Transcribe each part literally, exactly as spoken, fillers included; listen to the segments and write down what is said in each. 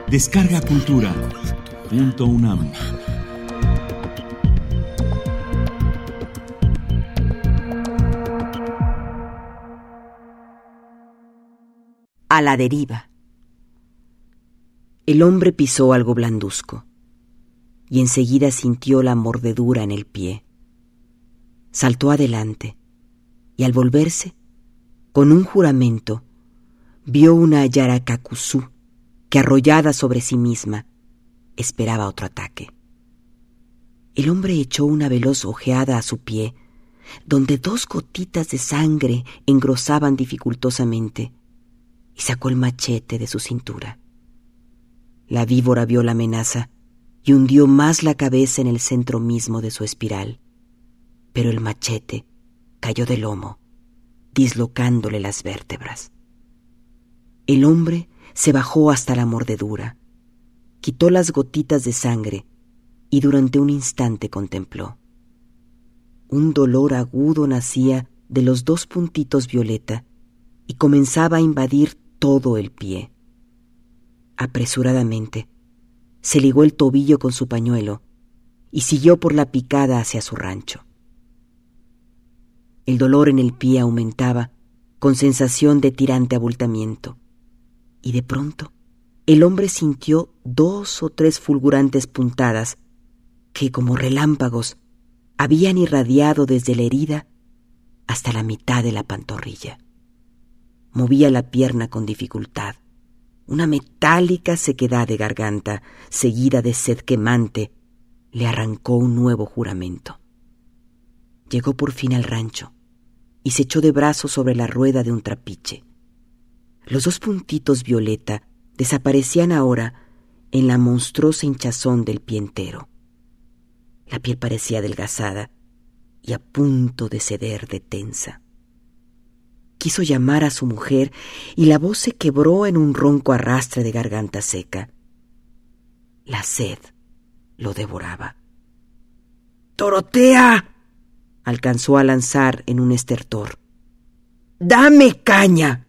Descarga Cultura punto unam. A la deriva. El hombre pisó algo blanduzco y enseguida sintió la mordedura en el pie. Saltó adelante y al volverse, con un juramento, vio una Yarakakusú que, arrollada sobre sí misma, esperaba otro ataque. El hombre echó una veloz ojeada a su pie, donde dos gotitas de sangre engrosaban dificultosamente, y sacó el machete de su cintura. La víbora vio la amenaza y hundió más la cabeza en el centro mismo de su espiral, pero el machete cayó del lomo, dislocándole las vértebras. El hombre se bajó hasta la mordedura, quitó las gotitas de sangre y durante un instante contempló. Un dolor agudo nacía de los dos puntitos violeta y comenzaba a invadir todo el pie. Apresuradamente, se ligó el tobillo con su pañuelo y siguió por la picada hacia su rancho. El dolor en el pie aumentaba con sensación de tirante abultamiento, y de pronto el hombre sintió dos o tres fulgurantes puntadas que, como relámpagos, habían irradiado desde la herida hasta la mitad de la pantorrilla. Movía la pierna con dificultad. Una metálica sequedad de garganta, seguida de sed quemante, le arrancó un nuevo juramento. Llegó por fin al rancho y se echó de brazos sobre la rueda de un trapiche. Los dos puntitos violeta desaparecían ahora en la monstruosa hinchazón del pie entero. La piel parecía adelgazada y a punto de ceder de tensa. Quiso llamar a su mujer y la voz se quebró en un ronco arrastre de garganta seca. La sed lo devoraba. ¡Dorotea!, alcanzó a lanzar en un estertor. ¡Dame caña!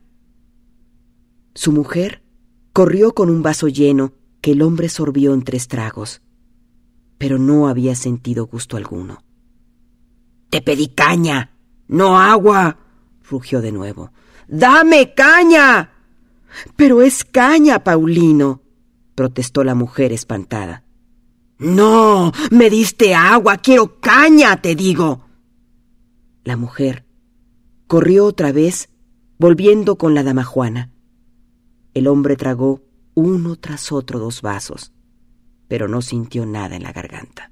Su mujer corrió con un vaso lleno que el hombre sorbió en tres tragos, pero no había sentido gusto alguno. ¡Te pedí caña, no agua!, rugió de nuevo. ¡Dame caña! Pero es caña, Paulino, protestó la mujer espantada. No, me diste agua, quiero caña, te digo. La mujer corrió otra vez, volviendo con la damajuana. El hombre tragó uno tras otro dos vasos, pero no sintió nada en la garganta.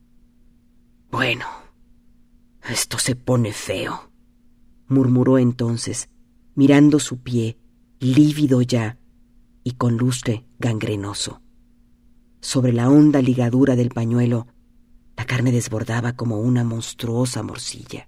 Bueno, esto se pone feo, murmuró entonces, mirando su pie, lívido ya y con lustre gangrenoso. Sobre la honda ligadura del pañuelo, la carne desbordaba como una monstruosa morcilla.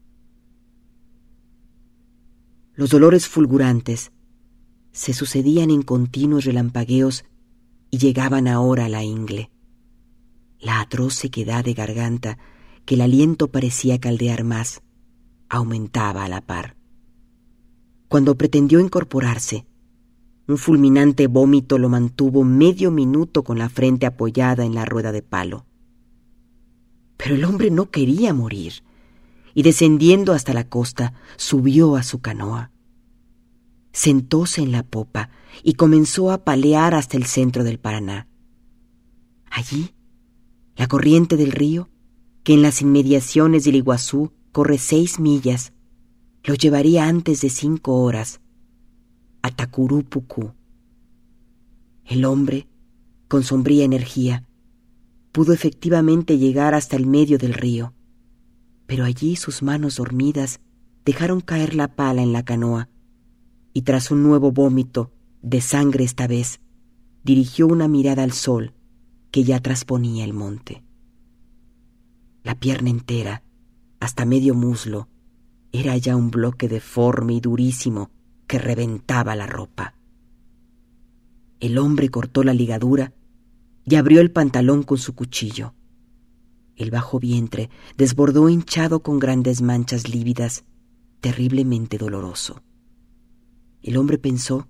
Los dolores fulgurantes se sucedían en continuos relampagueos y llegaban ahora a la ingle. La atroz sequedad de garganta, que el aliento parecía caldear más, aumentaba a la par. Cuando pretendió incorporarse, un fulminante vómito lo mantuvo medio minuto con la frente apoyada en la rueda de palo. Pero el hombre no quería morir, y descendiendo hasta la costa, subió a su canoa. Sentóse en la popa y comenzó a palear hasta el centro del Paraná. Allí, la corriente del río, que en las inmediaciones del Iguazú corre seis millas, lo llevaría antes de cinco horas a Tacurupucú. El hombre, con sombría energía, pudo efectivamente llegar hasta el medio del río, pero allí sus manos dormidas dejaron caer la pala en la canoa y tras un nuevo vómito, de sangre esta vez, dirigió una mirada al sol que ya trasponía el monte. La pierna entera, hasta medio muslo, era ya un bloque deforme y durísimo que reventaba la ropa. El hombre cortó la ligadura y abrió el pantalón con su cuchillo. El bajo vientre desbordó hinchado con grandes manchas lívidas, terriblemente doloroso. El hombre pensó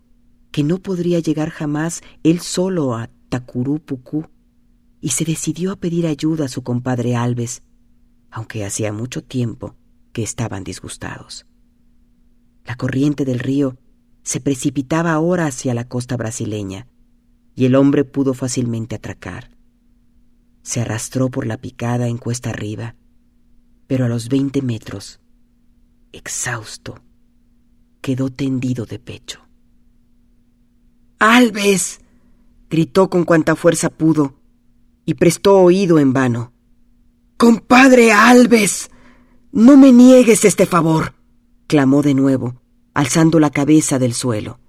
que no podría llegar jamás él solo a Tacurupucú, y se decidió a pedir ayuda a su compadre Alves, aunque hacía mucho tiempo que estaban disgustados. La corriente del río se precipitaba ahora hacia la costa brasileña, y el hombre pudo fácilmente atracar. Se arrastró por la picada en cuesta arriba, pero a los veinte metros, exhausto, quedó tendido de pecho. ¡Alves!, gritó con cuanta fuerza pudo, y prestó oído en vano. ¡Compadre Alves! ¡No me niegues este favor!, clamó de nuevo, alzando la cabeza del suelo.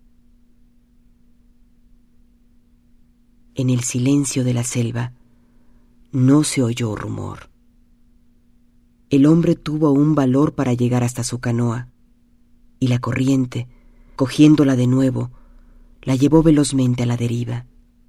En el silencio de la selva no se oyó rumor. El hombre tuvo aún valor para llegar hasta su canoa, y la corriente, cogiéndola de nuevo, la llevó velozmente a la deriva.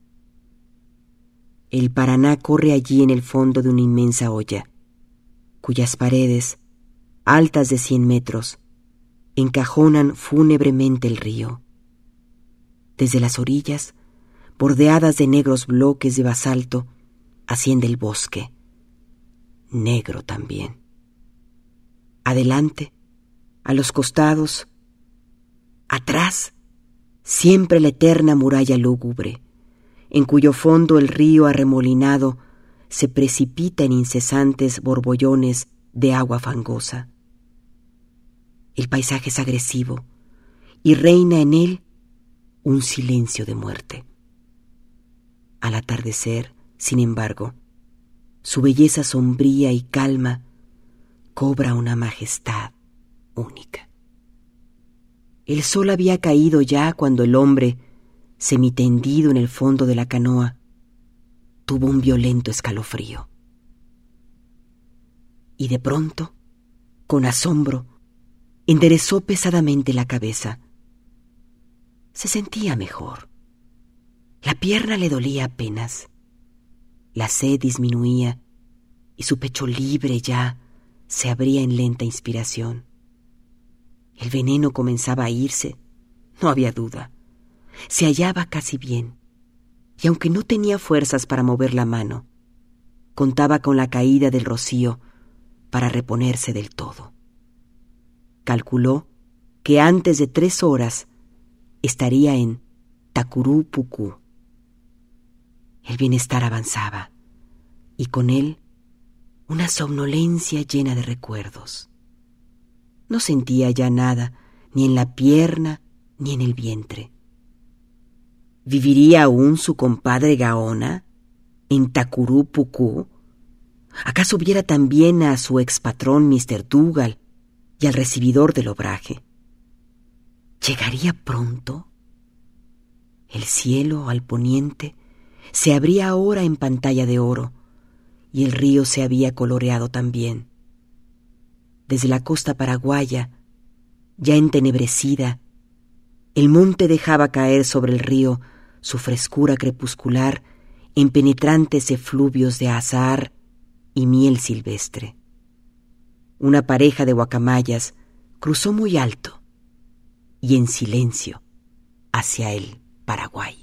El Paraná corre allí en el fondo de una inmensa olla, cuyas paredes, altas de cien metros, encajonan fúnebremente el río. Desde las orillas, bordeadas de negros bloques de basalto, asciende el bosque, negro también. Adelante, a los costados, atrás, siempre la eterna muralla lúgubre, en cuyo fondo el río arremolinado se precipita en incesantes borbollones de agua fangosa. El paisaje es agresivo y reina en él un silencio de muerte. Al atardecer, sin embargo, su belleza sombría y calma cobra una majestad única. El sol había caído ya cuando el hombre, semitendido en el fondo de la canoa, tuvo un violento escalofrío. Y de pronto, con asombro, enderezó pesadamente la cabeza. Se sentía mejor. La pierna le dolía apenas. La sed disminuía y su pecho libre ya se abría en lenta inspiración. El veneno comenzaba a irse, no había duda. Se hallaba casi bien, y aunque no tenía fuerzas para mover la mano, contaba con la caída del rocío para reponerse del todo. Calculó que antes de tres horas estaría en Tacurupucú. El bienestar avanzaba, y con él una somnolencia llena de recuerdos. No sentía ya nada, ni en la pierna ni en el vientre. ¿Viviría aún su compadre Gaona en Tacurupucú? ¿Acaso viera también a su expatrón mister Dougal y al recibidor del obraje? ¿Llegaría pronto? El cielo al poniente se abría ahora en pantalla de oro, y el río se había coloreado también. Desde la costa paraguaya, ya entenebrecida, el monte dejaba caer sobre el río su frescura crepuscular en penetrantes efluvios de azahar y miel silvestre. Una pareja de guacamayas cruzó muy alto y en silencio hacia el Paraguay.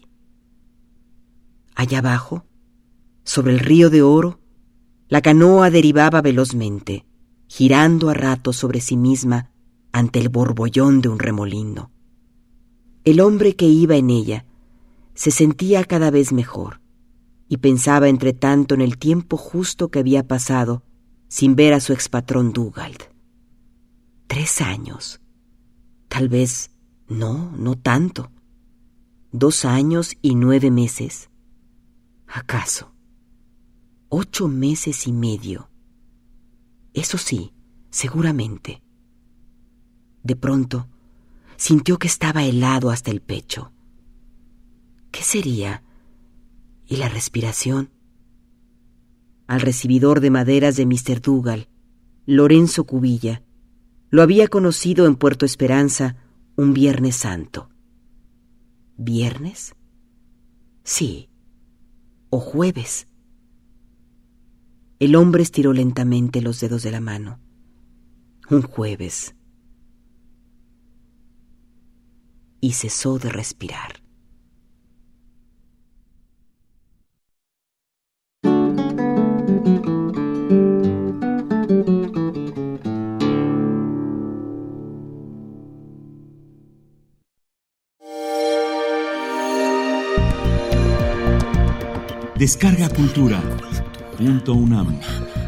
Allá abajo, sobre el río de oro, la canoa derivaba velozmente, girando a ratos sobre sí misma ante el borbollón de un remolino. El hombre que iba en ella se sentía cada vez mejor y pensaba entre tanto en el tiempo justo que había pasado sin ver a su expatrón Dougal. Tres años. Tal vez no, no tanto. Dos años y nueve meses. ¿Acaso? Ocho meses y medio. Eso sí, seguramente. De pronto, sintió que estaba helado hasta el pecho. ¿Qué sería? ¿Y la respiración? Al recibidor de maderas de mister Dougal, Lorenzo Cubilla, lo había conocido en Puerto Esperanza un Viernes Santo. ¿Viernes? Sí. ¿O jueves? El hombre estiró lentamente los dedos de la mano. Un jueves. y cesó de respirar. Descarga Cultura punto unam.